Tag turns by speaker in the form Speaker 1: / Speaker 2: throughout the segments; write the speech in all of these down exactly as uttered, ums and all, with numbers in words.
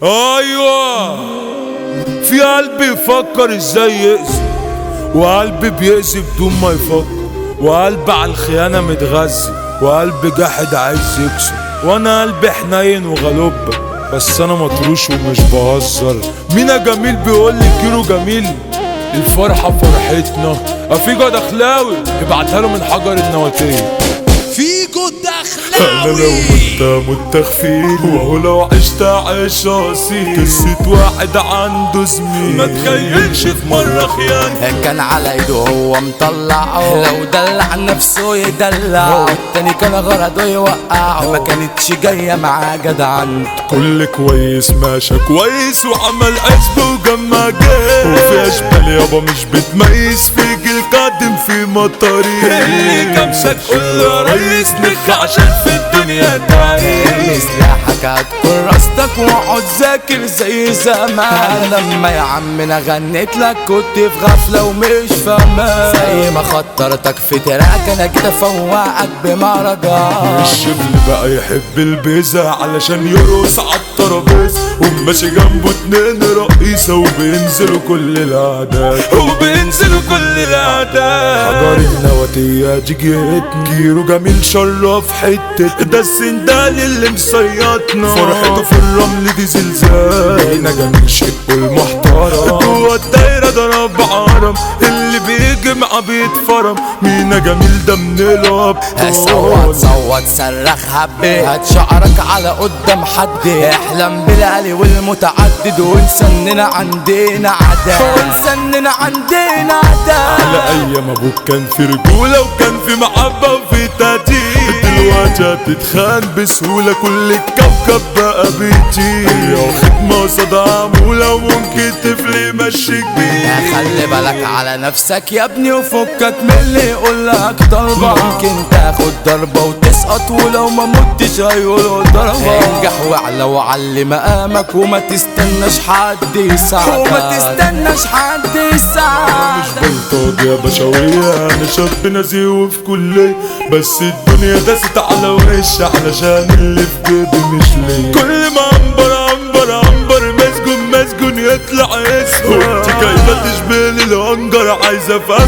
Speaker 1: ايوه في قلب يفكر ازاي يأذي، وقلب بيأذي بدون ما يفكر، وقلب على الخيانة متغذي، وقلب جاحد عايز يكسر، وانا قلبي حنين وغلوبة بس انا مطروش ومش بهزر. مينا جميل بيقولي كيلو جميل الفرحة فرحتنا. افيجو دخلاوي ابعتها له من حجر النواتية.
Speaker 2: فيجو
Speaker 1: انا لو
Speaker 2: دخلاوي
Speaker 1: مت مت تخفيل، وهو لو عشت عيش اصيل، قصة واحد عنده زميل ما تخيلش في مرة خيانة.
Speaker 2: كان على ايده هو مطلعه، لو دلع نفسه يدلع، التاني كان غرضه يوقعه، ما كانتش جاية معاه جدعان.
Speaker 1: كل كويس ماشى كويس وعمل حسب وجمع جيش، وفي اشبال يابا مش بتميز، في جيل قادم في مطاريق اللي كمسك قول له يا ريس نخ عشان في الدنيا تعيش.
Speaker 2: سلاحك هتكون راستك واقعد ذاكر زي زمان، لما يا عمنا غنيت لك كنت في غفلة ومش فاهمان، زي ما خطرتك في تراك انا كده فوقك بمهرجان.
Speaker 1: الشبل بقى يحب البيزة علشان يرقص عالترابيزة، وماشي جنبه اتنين رئيسة وبينزلوا كل الأعداد، وبينزلوا كل الأعداد. حجر النواتية دي جيتني، كيلو جميل شرف حتة، ده السندال اللي مصيطنا، فرحته في الرمل دي زلزال. مينا جميل شقه المحترم، جوا الدايرة ضرب عرم، اللي بيجي معاه بيتفرم. مينا جميل ده من الأبطال.
Speaker 2: صوت صوت صرخ هبي، هات شعرك على قدام حد، احلم بالعلي والمتعدد، ونسننا عندنا عداء، ونسننا عندنا عداء.
Speaker 1: على ايام ابوك كان في رجولة وكان في محبة وفي تقدير، دلوقتي هتتخان بسهولة كل الكوكب بقى بيطير. يا خدمة قصاد عمولة وممكن طفل يمشيك بيه.
Speaker 2: خلي بالك على نفسك يا ابني وفكك من اللي يقولك ضربة، ممكن تاخد ضربة وتسقط، ولو ما متش هيقولوا ضربة. انجح واعلى وعلي مقامك، وما تستناش حد يساعدك، وما تستناش حد يساعدك.
Speaker 1: مش بلطج يا بشوية، انا شاب نزيه وفي كلية، بس الدنيا داست على وشي علشان اللي في جيبي مش ليا. كل ما عنبر عنبر عنبر مسجون مسجون يطلع اسمه، وانت جايبة تشبه الهنجر عايزة افهم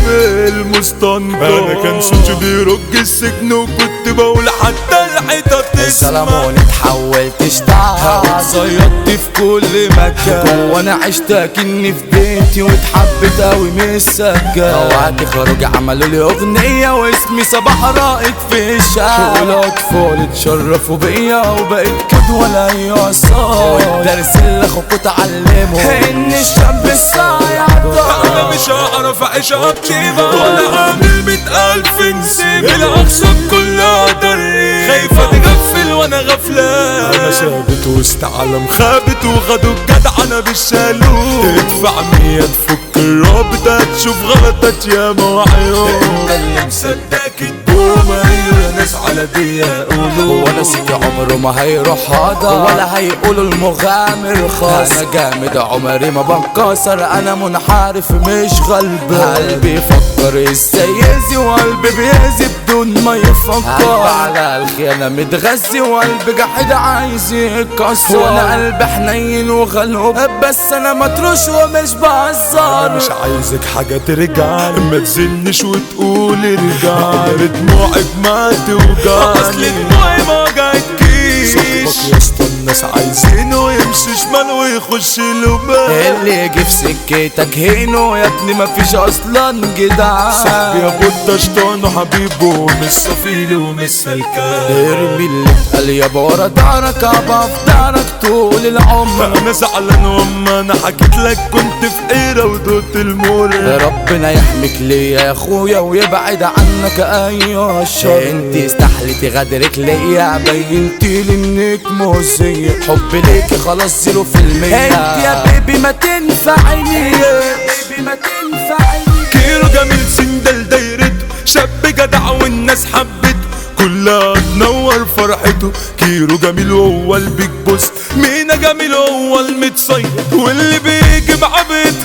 Speaker 1: المستنجر. انا كان صوتي بيرج السجن وكنت بقول حتى الحيطة تسمع.
Speaker 2: السلامون اتحولت اشتعل، صيدت في كل مكان، وانا عشت اكني في بيتي واتحبت اوي من السجان. اوقات خرج عملوا لي اغنية واسمي صباح رائد في الشارع، والاطفال اتشرفوا بيا وبقيت كدوة لا يعصار. والدرس اللي اخوكوا اتعلمه ان الشاب الصايع
Speaker 1: انا مش هعرف اعيش طيبة، ولا اعمل مئة الف نسيب، الاقسام كلها ضري، خايفة تغفل وانا غفلان. انا ثابت وسط عالم خابت، وخدوا الجدع انا بالشالوت. ادفع مية تفك الرابط، هتشوف غلطات ياما وعيون. انت اللي مصدق الدوم، ايوه يا ناس على دي يقولوا،
Speaker 2: وانا سيدي عمره ما هيروح هذا، ولا هيقولوا المغامر خاص. انا جامد عمري ما بنكسر، انا منحرف مش غلبان. قلبي يفكر ازاي يأذي، وقلبي بيأذي بدون ما يفكر. قلبي على الخيانة متغذي، وقلبي جاحد عايز يكسر. وانا قلبي حنين وغلوب، بس انا مطروش ومش بهزر.
Speaker 1: انا مش عايزك حاجة ترجعلي، ما تزنش وتقولي رجعلي، دموعك ما توجعلي، اصل دموعي ما وجعتكيش. صاحبك يا اسطى الناس عايزينه يمشي شمال ويخش له بال،
Speaker 2: اللي يجي في سكتك هينه يا ابني مفيش اصلا جدع.
Speaker 1: صاحبي يا بوتا شطان وحبيبه مش صفيلي ومش سلكان.
Speaker 2: ارمي اللي اتقال يابا ورا دارك، ابقى في دارك طول العمر.
Speaker 1: انا زعلان واما انا حكيت لك كنت في حيرة ودوت المر.
Speaker 2: ربنا يحميك ليا يا اخويا ويبعد عنك ايوه الشر. انت استحلتي غدرك ليا، بينتيلي انك مؤذية، حبي ليكي خلاص زيرو في المية. انت يا بيبي ما تنفعنيش، بيبي ما تنفعنيش.
Speaker 1: كيلو جميل سندال دايرته، شاب جدع والناس حبته، كلها تنور فرحته. كيلو جميل وهو البيج بوس، مينا جميل وهو المتصيد، واللي بيجي معاه بيتكرر.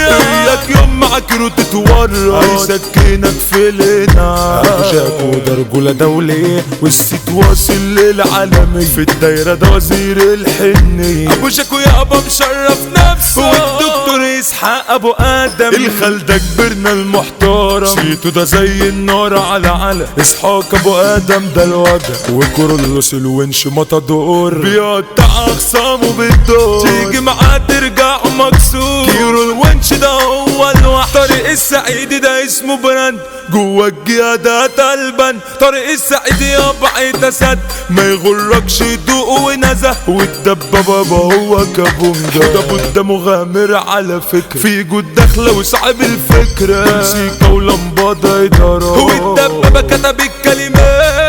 Speaker 1: اياك يوم معاك رو تتورط هيسكنك في لنا. ابو شاكو ده رجولة دولية والسيت واصل للعالمية في الدايرة ده وزير الحنية. ابو شاكو يابا مشرف نفسه والدكتور اسحاق ابو ادم الخال ده كبرنا المحترم سيتو ده زي النار على على اسحاق ابو ادم ده الوجع وكورولوس الونش مطادور بيقطع اخصامه بالدور تيجي معاه ترجع مكسور. كيرو الونش ده هو الوحش طارق السعيدي ده اسمه براند جوا الجيادات البن. طارق السعيدي يابا عيد اسد ما يغركش يدوق ونزه والدبابة بابا هو كابونجا ده بودا مغامر على فكرة في جود داخلة وصعب الفكرة موسيقى ولمبادة إدارات والدبابة كتب الكلمات